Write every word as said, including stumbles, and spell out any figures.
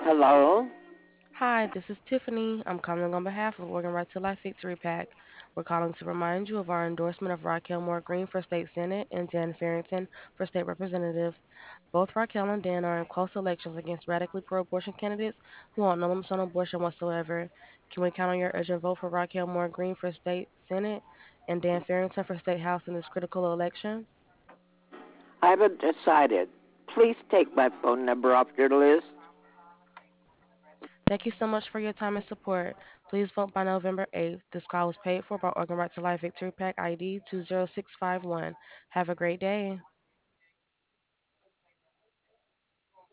Hello. Hi, this is Tiffany. I'm calling on behalf of Oregon Right to Life Victory PAC. We're calling to remind you of our endorsement of Raquel Moore Green for State Senate and Dan Farrington for State Representative. Both Raquel and Dan are in close elections against radically pro abortion candidates who want no limits on abortion whatsoever. Can we count on your urgent vote for Raquel Moore Green for State Senate and Dan Farrington for State House in this critical election? I haven't decided. Please take my phone number off your list. Thank you so much for your time and support. Please vote by November eighth. This call was paid for by Oregon Right to Life Victory PAC I D two zero six five one. Have a great day.